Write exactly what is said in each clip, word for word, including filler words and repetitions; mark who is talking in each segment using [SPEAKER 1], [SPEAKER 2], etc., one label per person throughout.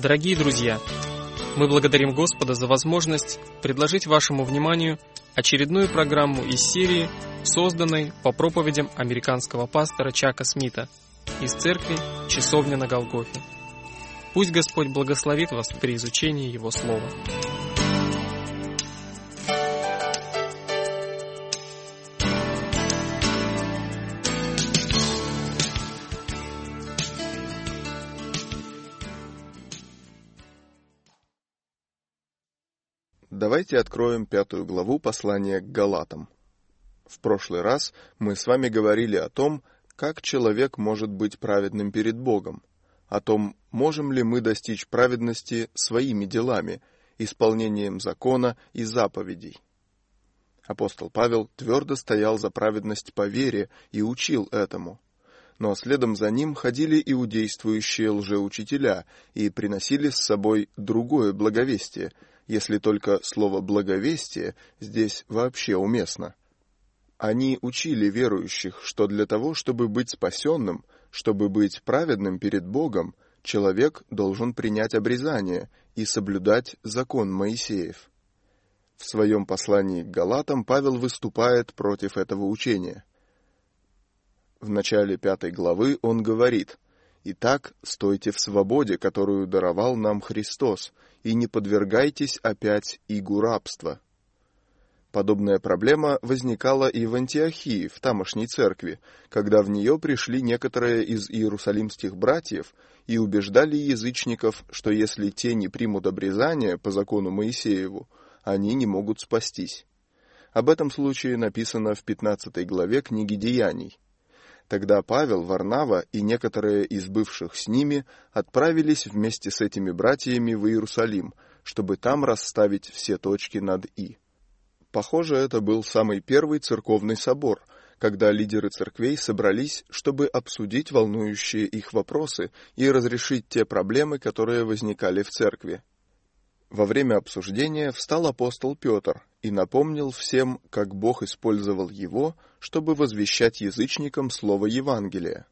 [SPEAKER 1] Дорогие друзья, мы благодарим Господа за возможность предложить вашему вниманию очередную программу из серии, созданной по проповедям американского пастора Чака Смита из церкви «Часовня на Голгофе». Пусть Господь благословит вас при изучении Его Слова.
[SPEAKER 2] Давайте откроем пятую главу послания к Галатам. В прошлый раз мы с вами говорили о том, как человек может быть праведным перед Богом, о том, можем ли мы достичь праведности своими делами, исполнением закона и заповедей. Апостол Павел твердо стоял за праведность по вере и учил этому. Но следом за ним ходили иудействующие лжеучителя и приносили с собой другое благовестие, если только слово «благовестие» здесь вообще уместно. Они учили верующих, что для того, чтобы быть спасенным, чтобы быть праведным перед Богом, человек должен принять обрезание и соблюдать закон Моисеев. В своем послании к Галатам Павел выступает против этого учения. В начале пятой главы он говорит: «Итак, стойте в свободе, которую даровал нам Христос, и не подвергайтесь опять игу рабства». Подобная проблема возникала и в Антиохии, в тамошней церкви, когда в нее пришли некоторые из иерусалимских братьев и убеждали язычников, что если те не примут обрезание по закону Моисееву, они не могут спастись. Об этом случае написано в пятнадцатой главе книги Деяний. Тогда Павел, Варнава и некоторые из бывших с ними отправились вместе с этими братьями в Иерусалим, чтобы там расставить все точки над «и». Похоже, это был самый первый церковный собор, когда лидеры церквей собрались, чтобы обсудить волнующие их вопросы и разрешить те проблемы, которые возникали в церкви. Во время обсуждения встал апостол Петр и напомнил всем, как Бог использовал его, чтобы возвещать язычникам слово Евангелия.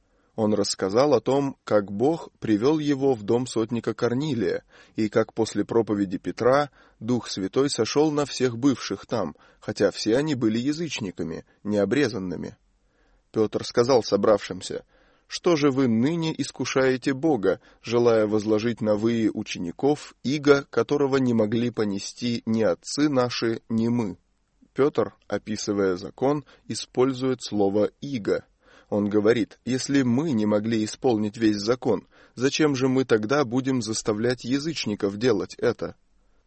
[SPEAKER 2] Он рассказал о том, как Бог привел его в дом сотника Корнилия, и как после проповеди Петра Дух Святой сошел на всех бывших там, хотя все они были язычниками, необрезанными. Петр сказал собравшимся: «Что же вы ныне искушаете Бога, желая возложить на вы учеников иго, которого не могли понести ни отцы наши, ни мы?» Петр, описывая закон, использует слово «иго». Он говорит: если мы не могли исполнить весь закон, зачем же мы тогда будем заставлять язычников делать это?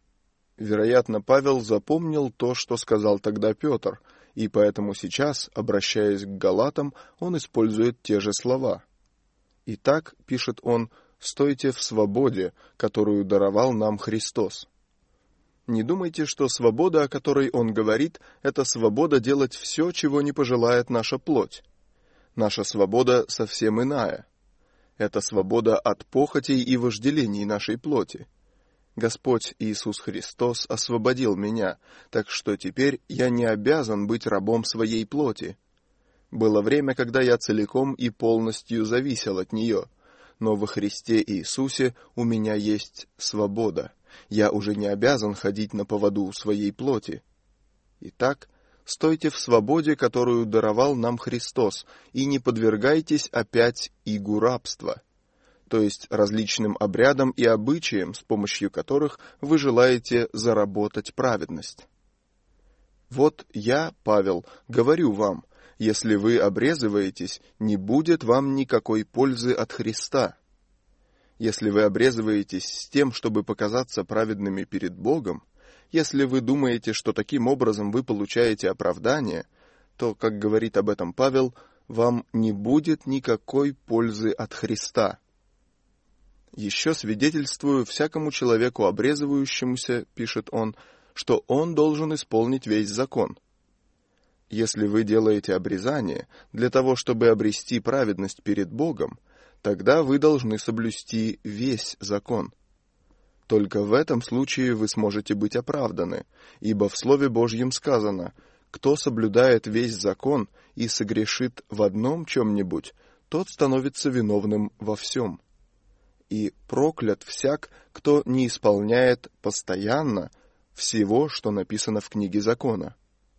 [SPEAKER 2] Вероятно, Павел запомнил то, что сказал тогда Петр, и поэтому сейчас, обращаясь к Галатам, он использует те же слова. «Итак, — пишет он, — стойте в свободе, которую даровал нам Христос». Не думайте, что свобода, о которой он говорит, это свобода делать все, чего не пожелает наша плоть. Наша свобода совсем иная. Это свобода от похотей и вожделений нашей плоти. Господь Иисус Христос освободил меня, так что теперь я не обязан быть рабом своей плоти. Было время, когда я целиком и полностью зависел от нее, но во Христе Иисусе у меня есть свобода. Я уже не обязан ходить на поводу у своей плоти. Итак, стойте в свободе, которую даровал нам Христос, и не подвергайтесь опять игу рабства, то есть различным обрядам и обычаям, с помощью которых вы желаете заработать праведность. Вот я, Павел, говорю вам, если вы обрезываетесь, не будет вам никакой пользы от Христа. Если вы обрезываетесь с тем, чтобы показаться праведными перед Богом, если вы думаете, что таким образом вы получаете оправдание, то, как говорит об этом Павел, вам не будет никакой пользы от Христа. Еще свидетельствую всякому человеку обрезывающемуся, пишет он, что он должен исполнить весь закон. Если вы делаете обрезание для того, чтобы обрести праведность перед Богом, тогда вы должны соблюсти весь закон. Только в этом случае вы сможете быть оправданы, ибо в Слове Божьем сказано: «Кто соблюдает весь закон и согрешит в одном чем-нибудь, тот становится виновным во всем». и проклят всяк, кто не исполняет постоянно всего, что написано в книге закона.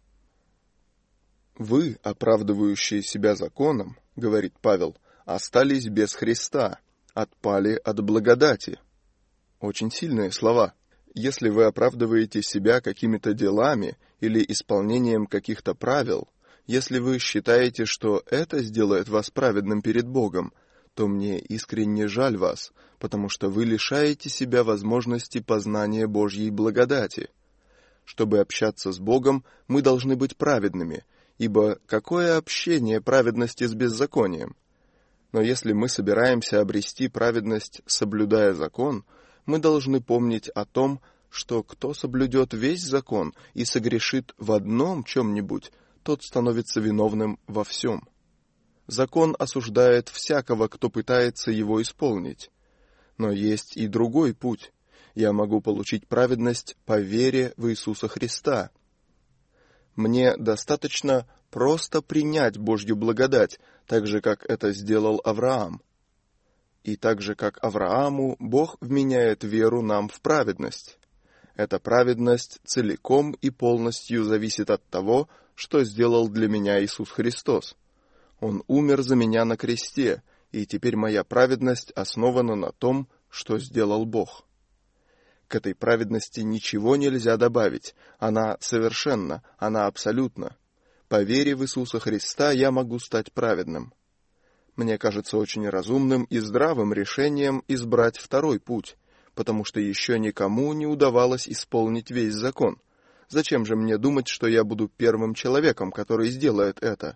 [SPEAKER 2] Вы, оправдывающие себя законом, говорит Павел, остались без Христа, отпали от благодати. Очень сильные слова. Если вы оправдываете себя какими-то делами или исполнением каких-то правил, если вы считаете, что это сделает вас праведным перед Богом, то мне искренне жаль вас, потому что вы лишаете себя возможности познания Божьей благодати. Чтобы общаться с Богом, мы должны быть праведными, ибо какое общение праведности с беззаконием? Но если мы собираемся обрести праведность, соблюдая закон, мы должны помнить о том, что кто соблюдет весь закон и согрешит в одном чем-нибудь, тот становится виновным во всем. Закон осуждает всякого, кто пытается его исполнить. Но есть и другой путь. Я могу получить праведность по вере в Иисуса Христа. Мне достаточно просто принять Божью благодать, так же, как это сделал Авраам. И так же, как Аврааму, Бог вменяет веру нам в праведность. Эта праведность целиком и полностью зависит от того, что сделал для меня Иисус Христос. Он умер за меня на кресте, и теперь моя праведность основана на том, что сделал Бог. К этой праведности ничего нельзя добавить, она совершенна, она абсолютна. По вере в Иисуса Христа я могу стать праведным. Мне кажется очень разумным и здравым решением избрать второй путь, потому что еще никому не удавалось исполнить весь закон. Зачем же мне думать, что я буду первым человеком, который сделает это?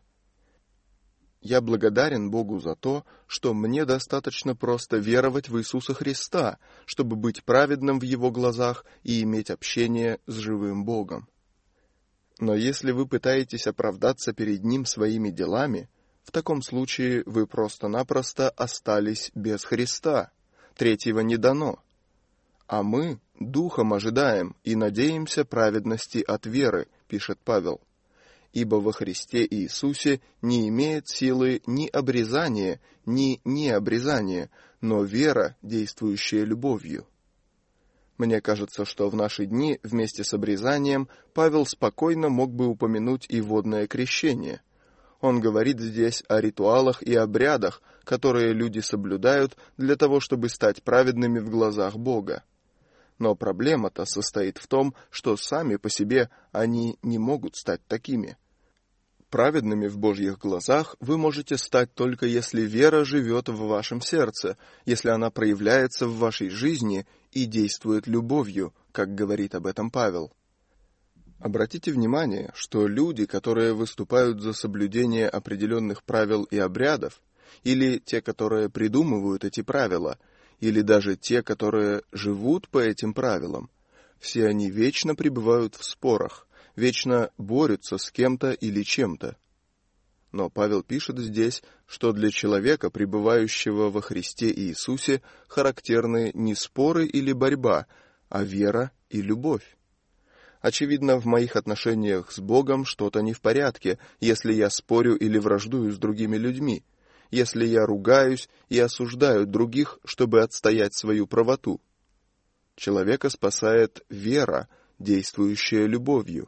[SPEAKER 2] Я благодарен Богу за то, что мне достаточно просто веровать в Иисуса Христа, чтобы быть праведным в Его глазах и иметь общение с живым Богом. Но если вы пытаетесь оправдаться перед Ним своими делами, в таком случае вы просто-напросто остались без Христа. Третьего не дано. А мы духом ожидаем и надеемся праведности от веры, пишет Павел. Ибо во Христе Иисусе не имеет силы ни обрезание, ни необрезание, но вера, действующая любовью. Мне кажется, что в наши дни вместе с обрезанием Павел спокойно мог бы упомянуть и водное крещение. Он говорит здесь о ритуалах и обрядах, которые люди соблюдают для того, чтобы стать праведными в глазах Бога. Но проблема-то состоит в том, что сами по себе они не могут стать такими. Праведными в Божьих глазах вы можете стать только если вера живет в вашем сердце, если она проявляется в вашей жизни и действует любовью, как говорит об этом Павел. Обратите внимание, что люди, которые выступают за соблюдение определенных правил и обрядов, или те, которые придумывают эти правила, или даже те, которые живут по этим правилам, все они вечно пребывают в спорах, вечно борются с кем-то или чем-то. Но Павел пишет здесь, что для человека, пребывающего во Христе Иисусе, характерны не споры или борьба, а вера и любовь. Очевидно, в моих отношениях с Богом что-то не в порядке, если я спорю или враждую с другими людьми, если я ругаюсь и осуждаю других, чтобы отстоять свою правоту. Человека спасает вера, действующая любовью.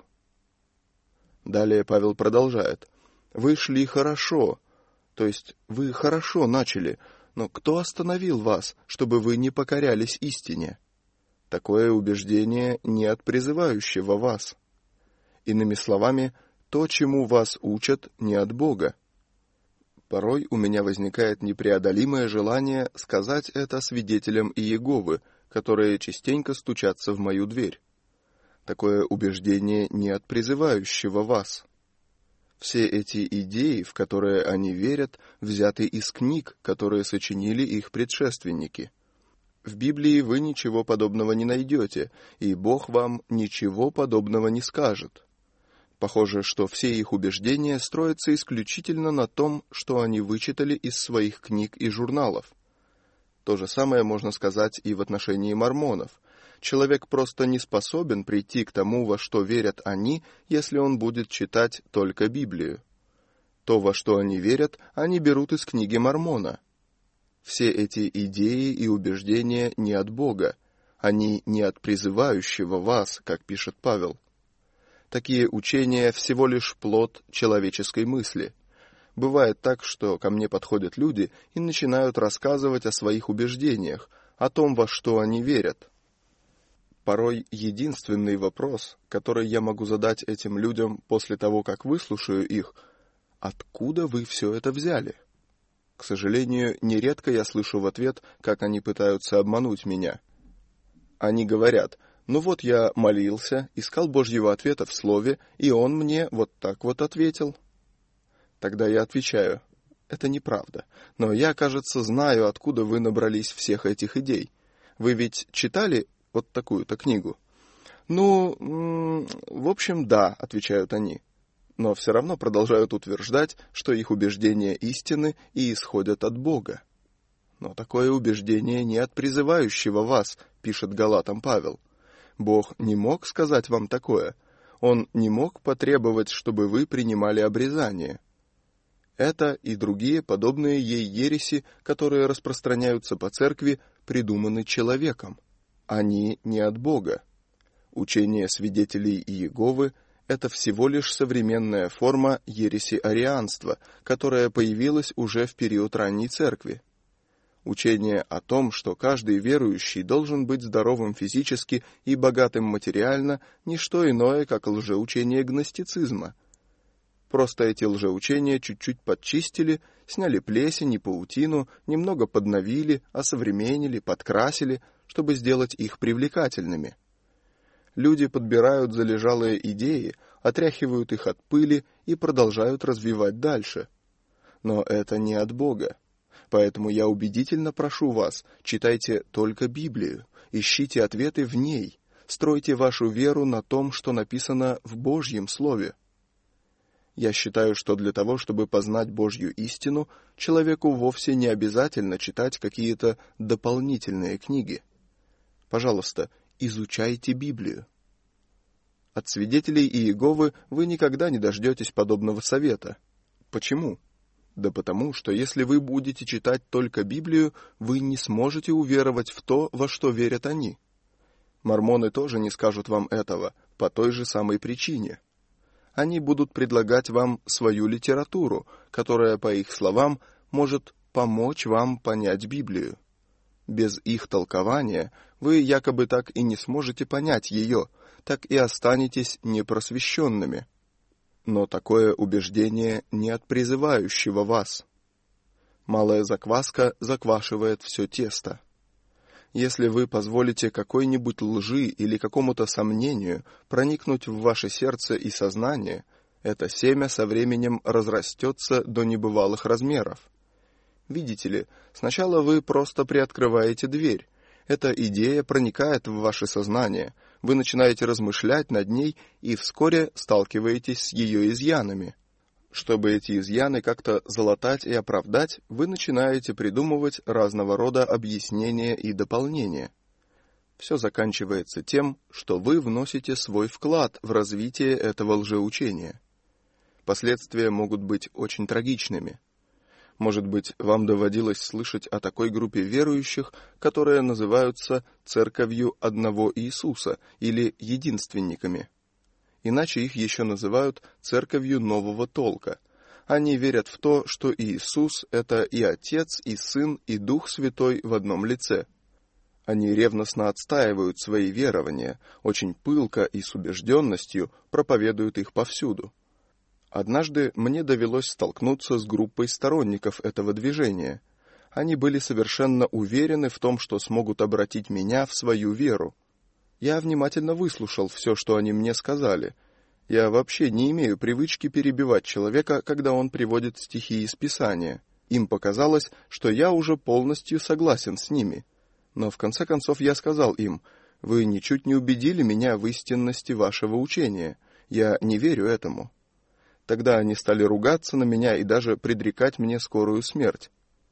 [SPEAKER 2] Далее Павел продолжает. «Вы шли хорошо, то есть вы хорошо начали, но кто остановил вас, чтобы вы не покорялись истине? Такое убеждение не от призывающего вас. Иными словами, то, чему вас учат, не от Бога. Порой у меня возникает непреодолимое желание сказать это свидетелям Иеговы, которые частенько стучатся в мою дверь. Такое убеждение не от призывающего вас. Все эти идеи, в которые они верят, взяты из книг, которые сочинили их предшественники. В Библии вы ничего подобного не найдете, и Бог вам ничего подобного не скажет. Похоже, что все их убеждения строятся исключительно на том, что они вычитали из своих книг и журналов. То же самое можно сказать и в отношении мормонов. Человек просто не способен прийти к тому, во что верят они, если он будет читать только Библию. То, во что они верят, они берут из книги Мормона. Все эти идеи и убеждения не от Бога, они не от призывающего вас, как пишет Павел. Такие учения всего лишь плод человеческой мысли. Бывает так, что ко мне подходят люди и начинают рассказывать о своих убеждениях, о том, во что они верят. Порой единственный вопрос, который я могу задать этим людям после того, как выслушаю их: откуда вы все это взяли? К сожалению, нередко я слышу в ответ, как они пытаются обмануть меня. Они говорят: ну вот я молился, искал Божьего ответа в слове, и он мне вот так вот ответил. Тогда я отвечаю: это неправда, но я, кажется, знаю, откуда вы набрались всех этих идей. Вы ведь читали вот такую-то книгу? Ну, м- в общем, да, отвечают они. Но все равно продолжают утверждать, что их убеждения истинны и исходят от Бога. Но такое убеждение не от призывающего вас, пишет Галатам Павел. Бог не мог сказать вам такое. Он не мог потребовать, чтобы вы принимали обрезание. Это и другие подобные ей ереси, которые распространяются по церкви, придуманы человеком. Они не от Бога. Учение свидетелей Иеговы — это всего лишь современная форма ереси арианства, которая появилась уже в период ранней церкви. Учение о том, что каждый верующий должен быть здоровым физически и богатым материально, не что иное, как лжеучение гностицизма. Просто эти лжеучения чуть-чуть подчистили, сняли плесень и паутину, немного подновили, осовременили, подкрасили, чтобы сделать их привлекательными. Люди подбирают залежалые идеи, отряхивают их от пыли и продолжают развивать дальше. Но это не от Бога. Поэтому я убедительно прошу вас, читайте только Библию, ищите ответы в ней, стройте вашу веру на том, что написано в Божьем Слове. Я считаю, что для того, чтобы познать Божью истину, человеку вовсе не обязательно читать какие-то дополнительные книги. Пожалуйста, изучайте Библию. От свидетелей Иеговы вы никогда не дождетесь подобного совета. Почему? Да потому, что если вы будете читать только Библию, вы не сможете уверовать в то, во что верят они. Мормоны тоже не скажут вам этого, по той же самой причине. Они будут предлагать вам свою литературу, которая, по их словам, может помочь вам понять Библию. Без их толкования вы якобы так и не сможете понять ее, так и останетесь непросвещенными. Но такое убеждение не от призывающего вас. Малая закваска заквашивает все тесто. Если вы позволите какой-нибудь лжи или какому-то сомнению проникнуть в ваше сердце и сознание, это семя со временем разрастется до небывалых размеров. Видите ли, сначала вы просто приоткрываете дверь. Эта идея проникает в ваше сознание, вы начинаете размышлять над ней и вскоре сталкиваетесь с ее изъянами. Чтобы эти изъяны как-то залатать и оправдать, вы начинаете придумывать разного рода объяснения и дополнения. Все заканчивается тем, что вы вносите свой вклад в развитие этого лжеучения. Последствия могут быть очень трагичными. Может быть, вам доводилось слышать о такой группе верующих, которые называются «Церковью одного Иисуса» или «Единственниками». Иначе их еще называют «Церковью нового толка». Они верят в то, что Иисус — это и Отец, и Сын, и Дух Святой в одном лице. Они ревностно отстаивают свои верования, очень пылко и с убежденностью проповедуют их повсюду. Однажды мне довелось столкнуться с группой сторонников этого движения. Они были совершенно уверены в том, что смогут обратить меня в свою веру. Я внимательно выслушал все, что они мне сказали. Я вообще не имею привычки перебивать человека, когда он приводит стихи из Писания. Им показалось, что я уже полностью согласен с ними. Но в конце концов я сказал им: «Вы ничуть не убедили меня в истинности вашего учения. Я не верю этому». Тогда они стали ругаться на меня и даже предрекать мне скорую смерть.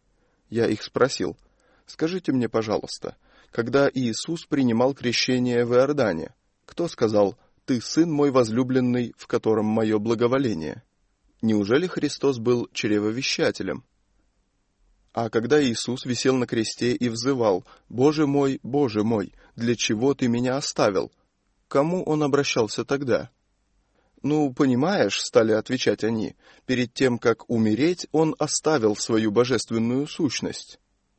[SPEAKER 2] Я их спросил: «Скажите мне, пожалуйста, когда Иисус принимал крещение в Иордане, кто сказал: «Ты сын мой возлюбленный, в котором мое благоволение»? Неужели Христос был чревовещателем?» А когда Иисус висел на кресте и взывал: «Боже мой, Боже мой, для чего ты меня оставил?», к кому он обращался тогда? «Ну, понимаешь, — стали отвечать они, — перед тем, как умереть, он оставил свою божественную сущность».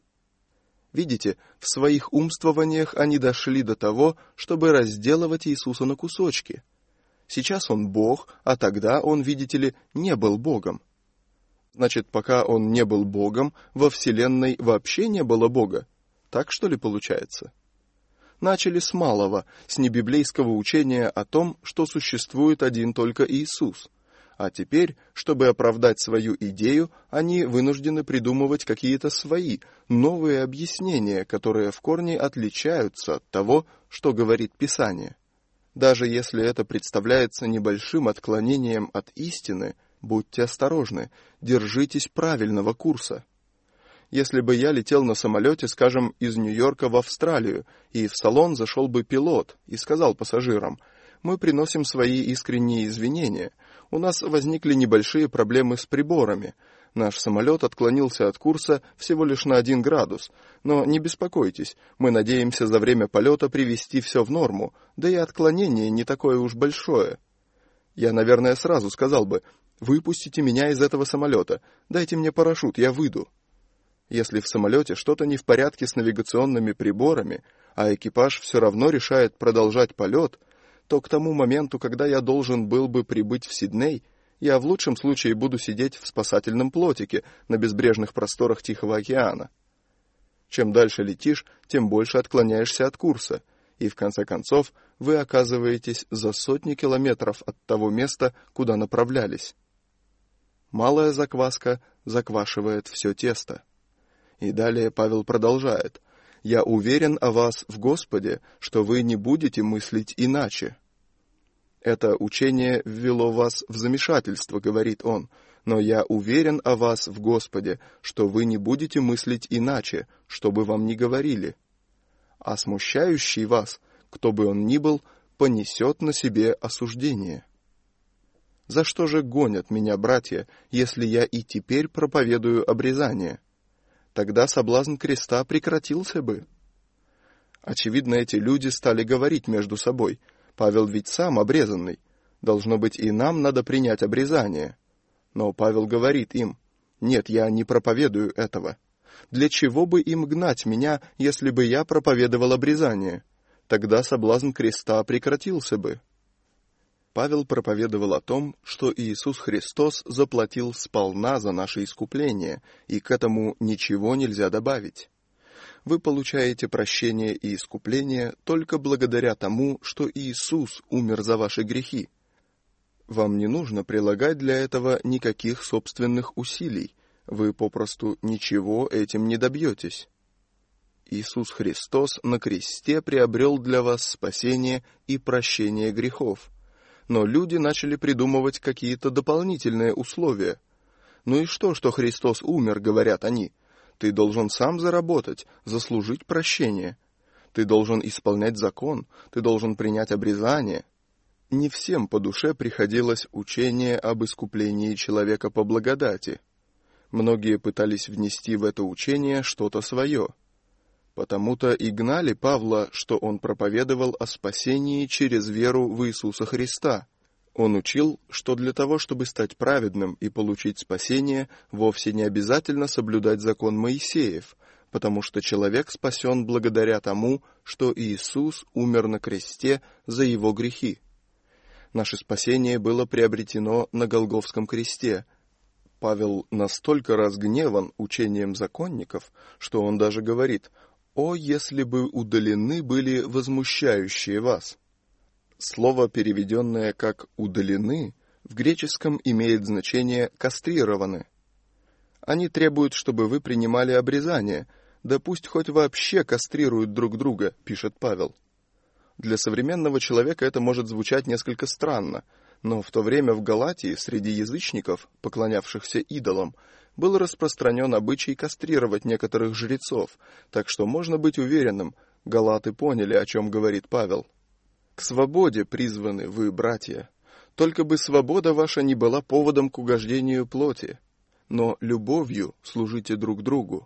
[SPEAKER 2] Видите, в своих умствованиях они дошли до того, чтобы разделывать Иисуса на кусочки. Сейчас он Бог, а тогда он, видите ли, не был Богом. Значит, пока он не был Богом, во Вселенной вообще не было Бога. Так, что ли, получается? Начали с малого, с небиблейского учения о том, что существует один только Иисус. А теперь, чтобы оправдать свою идею, они вынуждены придумывать какие-то свои, новые объяснения, которые в корне отличаются от того, что говорит Писание. Даже если это представляется небольшим отклонением от истины, будьте осторожны, держитесь правильного курса. Если бы я летел на самолете, скажем, из Нью-Йорка в Австралию, и в салон зашел бы пилот и сказал пассажирам: «Мы приносим свои искренние извинения. У нас возникли небольшие проблемы с приборами. Наш самолет отклонился от курса всего лишь на один градус. Но не беспокойтесь, мы надеемся за время полета привести все в норму, да и отклонение не такое уж большое». Я, наверное, сразу сказал бы: «Выпустите меня из этого самолета, дайте мне парашют, я выйду». Если в самолете что-то не в порядке с навигационными приборами, а экипаж все равно решает продолжать полет, то к тому моменту, когда я должен был бы прибыть в Сидней, я в лучшем случае буду сидеть в спасательном плотике на безбрежных просторах Тихого океана. Чем дальше летишь, тем больше отклоняешься от курса, и в конце концов вы оказываетесь за сотни километров от того места, куда направлялись. Малая закваска заквашивает все тесто. И далее Павел продолжает: «Я уверен о вас в Господе, что вы не будете мыслить иначе». Это учение ввело вас в замешательство, говорит он, но я уверен о вас в Господе, что вы не будете мыслить иначе, что бы вам ни говорили. А смущающий вас, кто бы он ни был, понесет на себе осуждение. За что же гонят меня братья, если я и теперь проповедую обрезание? Тогда соблазн креста прекратился бы. Очевидно, эти люди стали говорить между собой: Павел ведь сам обрезанный, должно быть, и нам надо принять обрезание. Но Павел говорит им: нет, я не проповедую этого. Для чего бы им гнать меня, если бы я проповедовал обрезание? Тогда соблазн креста прекратился бы. Павел проповедовал о том, что Иисус Христос заплатил сполна за наше искупление, и к этому ничего нельзя добавить. Вы получаете прощение и искупление только благодаря тому, что Иисус умер за ваши грехи. Вам не нужно прилагать для этого никаких собственных усилий, вы попросту ничего этим не добьетесь. Иисус Христос на кресте приобрел для вас спасение и прощение грехов. Но люди начали придумывать какие-то дополнительные условия. «Ну и что, что Христос умер, — говорят они, — ты должен сам заработать, заслужить прощение. Ты должен исполнять закон, ты должен принять обрезание». Не всем по душе приходилось учение об искуплении человека по благодати. Многие пытались внести в это учение что-то свое. Потому-то и гнали Павла, что он проповедовал о спасении через веру в Иисуса Христа. Он учил, что для того, чтобы стать праведным и получить спасение, вовсе не обязательно соблюдать закон Моисеев, потому что человек спасен благодаря тому, что Иисус умер на кресте за его грехи. Наше спасение было приобретено на Голгофском кресте. Павел настолько разгневан учением законников, что он даже говорит: «О, если бы удалены были возмущающие вас!» Слово, переведенное как «удалены», в греческом имеет значение «кастрированы». Они требуют, чтобы вы принимали обрезание, да пусть хоть вообще кастрируют друг друга, пишет Павел. Для современного человека это может звучать несколько странно, но в то время в Галатии среди язычников, поклонявшихся идолам, был распространен обычай кастрировать некоторых жрецов, так что можно быть уверенным, галаты поняли, о чем говорит Павел. К свободе призваны вы, братья. Только бы свобода ваша не была поводом к угождению плоти. но любовью служите друг другу.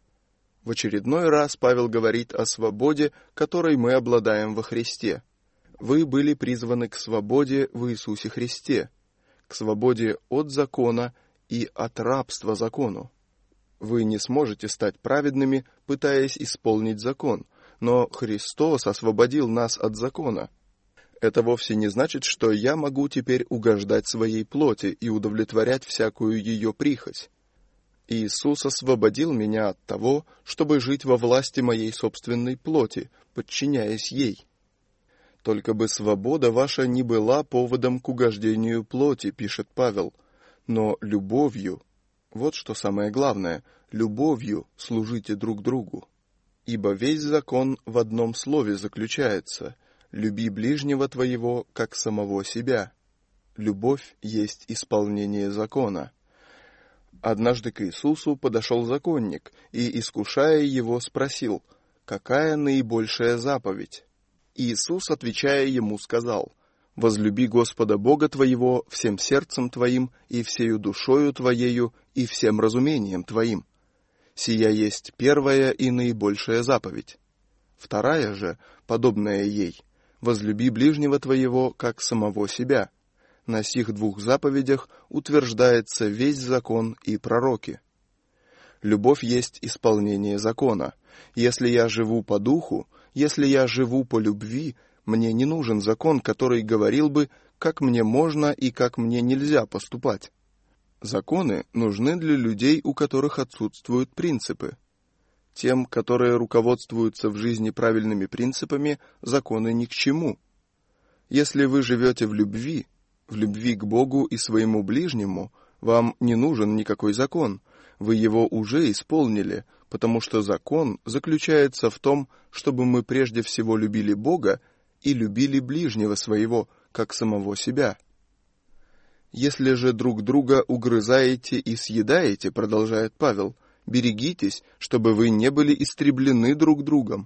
[SPEAKER 2] В очередной раз Павел говорит о свободе, которой мы обладаем во Христе. Вы были призваны к свободе в Иисусе Христе, к свободе от закона и от рабства закону. Вы не сможете стать праведными, пытаясь исполнить закон, но Христос освободил нас от закона. Это вовсе не значит, что я могу теперь угождать своей плоти и удовлетворять всякую ее прихоть. Иисус освободил меня от того, чтобы жить во власти моей собственной плоти, подчиняясь ей. Только бы свобода ваша не была поводом к угождению плоти, пишет Павел, но любовью, вот что самое главное, любовью служите друг другу. Ибо весь закон в одном слове заключается: люби ближнего твоего, как самого себя. Любовь есть исполнение закона. Однажды к Иисусу подошел законник и, искушая его, спросил: какая наибольшая заповедь? Иисус, отвечая ему, сказал: возлюби Господа Бога твоего всем сердцем твоим и всею душою твоею и всем разумением твоим. Сия есть первая и наибольшая заповедь. Вторая же, подобная ей: возлюби ближнего твоего, как самого себя. На сих двух заповедях утверждается весь закон и пророки. Любовь есть исполнение закона. Если я живу по духу, если я живу по любви, мне не нужен закон, который говорил бы, как мне можно и как мне нельзя поступать. Законы нужны для людей, у которых отсутствуют принципы. Тем, которые руководствуются в жизни правильными принципами, законы ни к чему. Если вы живете в любви, в любви к Богу и своему ближнему, вам не нужен никакой закон, вы его уже исполнили, потому что закон заключается в том, чтобы мы прежде всего любили Бога и любили ближнего своего, как самого себя. Если же друг друга угрызаете и съедаете, продолжает Павел, берегитесь, чтобы вы не были истреблены друг другом.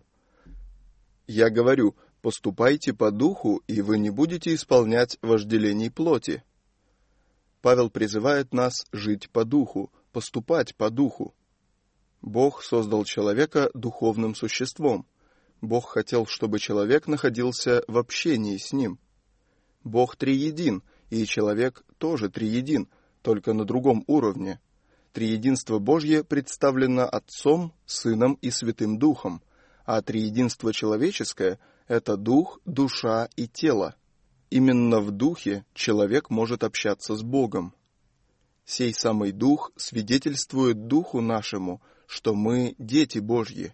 [SPEAKER 2] Я говорю, поступайте по духу, и вы не будете исполнять вожделений плоти. Павел призывает нас жить по духу, поступать по духу. Бог создал человека духовным существом. Бог хотел, чтобы человек находился в общении с ним. Бог триедин, и человек тоже триедин, только на другом уровне. Триединство Божье представлено Отцом, Сыном и Святым Духом, а триединство человеческое — это дух, душа и тело. Именно в духе человек может общаться с Богом. Сей самый дух свидетельствует духу нашему, что мы дети Божьи.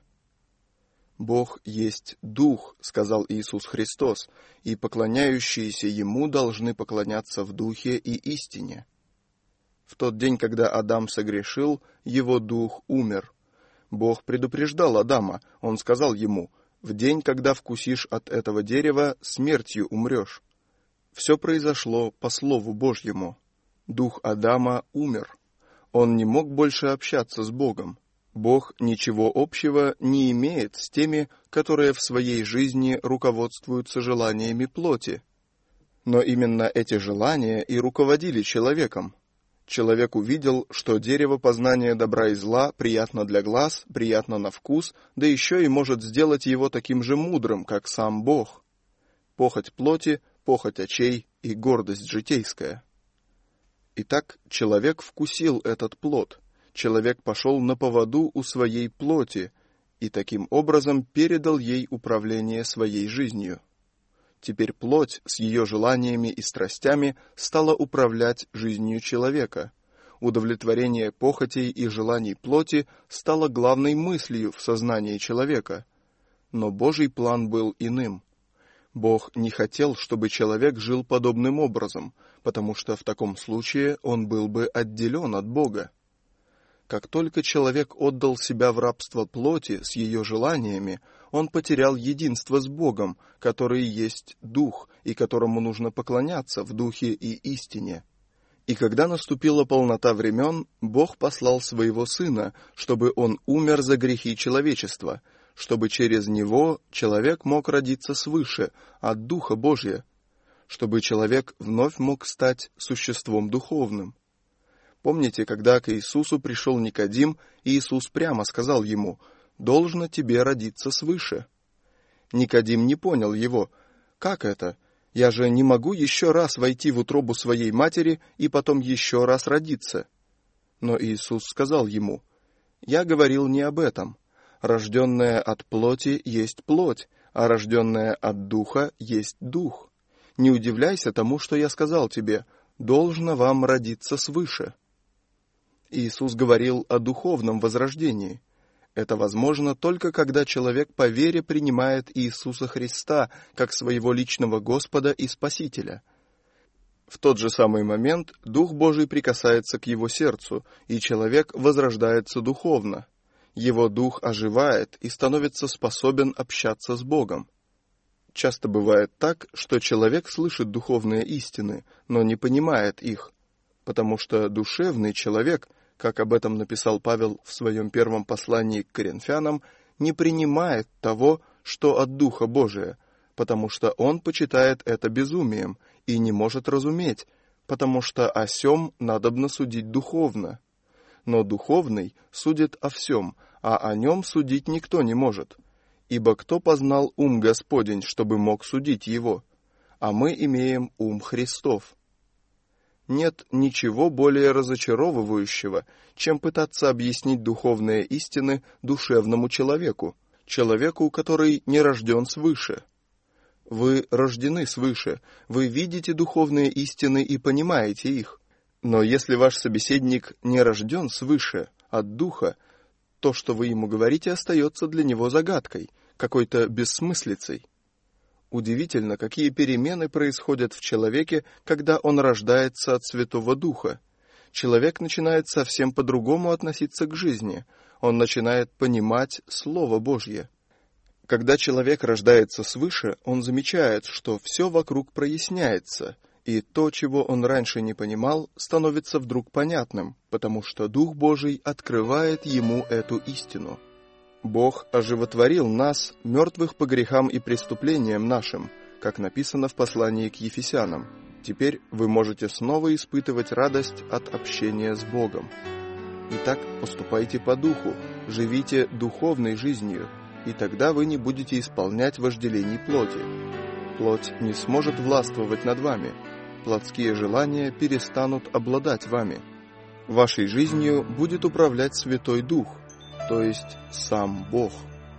[SPEAKER 2] «Бог есть Дух», — сказал Иисус Христос, «и поклоняющиеся Ему должны поклоняться в Духе и истине». В тот день, когда Адам согрешил, его дух умер. Бог предупреждал Адама, Он сказал ему: «В день, когда вкусишь от этого дерева, смертью умрешь». Все произошло по Слову Божьему. Дух Адама умер. Он не мог больше общаться с Богом. Бог ничего общего не имеет с теми, которые в своей жизни руководствуются желаниями плоти. Но именно эти желания и руководили человеком. Человек увидел, что дерево познания добра и зла приятно для глаз, приятно на вкус, да еще и может сделать его таким же мудрым, как сам Бог. Похоть плоти, похоть очей и гордость житейская. Итак, человек вкусил этот плод. Человек пошел на поводу у своей плоти и таким образом передал ей управление своей жизнью. Теперь плоть с ее желаниями и страстями стала управлять жизнью человека. Удовлетворение похотей и желаний плоти стало главной мыслью в сознании человека. Но Божий план был иным. Бог не хотел, чтобы человек жил подобным образом, потому что в таком случае он был бы отделен от Бога. Как только человек отдал себя в рабство плоти с ее желаниями, он потерял единство с Богом, который есть Дух, и которому нужно поклоняться в Духе и истине. И когда наступила полнота времен, Бог послал Своего Сына, чтобы Он умер за грехи человечества, чтобы через Него человек мог родиться свыше, от Духа Божия, чтобы человек вновь мог стать существом духовным. Помните, когда к Иисусу пришел Никодим, Иисус прямо сказал ему: «Должно тебе родиться свыше». Никодим не понял его. «Как это? Я же не могу еще раз войти в утробу своей матери и потом еще раз родиться». Но Иисус сказал ему: «Я говорил не об этом. Рожденное от плоти есть плоть, а рожденное от духа есть дух. Не удивляйся тому, что я сказал тебе: должно вам родиться свыше». Иисус говорил о духовном возрождении. Это возможно только когда человек по вере принимает Иисуса Христа как своего личного Господа и Спасителя. В тот же самый момент Дух Божий прикасается к его сердцу, и человек возрождается духовно. Его дух оживает и становится способен общаться с Богом. Часто бывает так, что человек слышит духовные истины, но не понимает их, потому что душевный человек, как об этом написал Павел в своем первом послании к Коринфянам, не принимает того, что от Духа Божия, потому что он почитает это безумием и не может разуметь, потому что о сем надобно судить духовно. Но духовный судит о всем, а о нем судить никто не может. Ибо кто познал ум Господень, чтобы мог судить его? А мы имеем ум Христов. Нет ничего более разочаровывающего, чем пытаться объяснить духовные истины душевному человеку, человеку, который не рожден свыше. Вы рождены свыше, вы видите духовные истины и понимаете их. Но если ваш собеседник не рожден свыше, от духа, то, что вы ему говорите, остается для него загадкой, какой-то бессмыслицей. Удивительно, какие перемены происходят в человеке, когда он рождается от Святого Духа. Человек начинает совсем по-другому относиться к жизни. Он начинает понимать Слово Божье. Когда человек рождается свыше, он замечает, что все вокруг проясняется, и то, чего он раньше не понимал, становится вдруг понятным, потому что Дух Божий открывает ему эту истину. Бог оживотворил нас, мертвых по грехам и преступлениям нашим, как написано в послании к Ефесянам. Теперь вы можете снова испытывать радость от общения с Богом. Итак, поступайте по духу, живите духовной жизнью, и тогда вы не будете исполнять вожделений плоти. Плоть не сможет властвовать над вами. Плотские желания перестанут обладать вами. Вашей жизнью будет управлять Святой Дух, то есть сам Бог.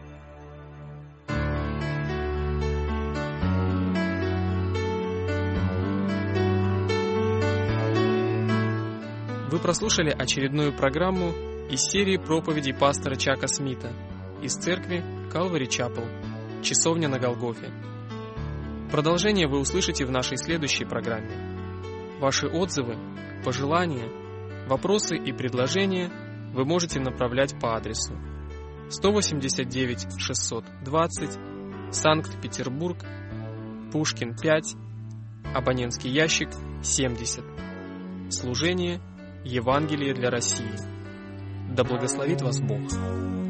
[SPEAKER 1] Вы прослушали очередную программу из серии проповедей пастора Чака Смита из церкви Calvary Chapel, Часовня на Голгофе. Продолжение вы услышите в нашей следующей программе. Ваши отзывы, пожелания, вопросы и предложения вы можете направлять по адресу сто восемьдесят девять шестьсот двадцать, Санкт-Петербург, Пушкин пять, абонентский ящик семьдесят. Служение Евангелие для России. Да благословит вас Бог.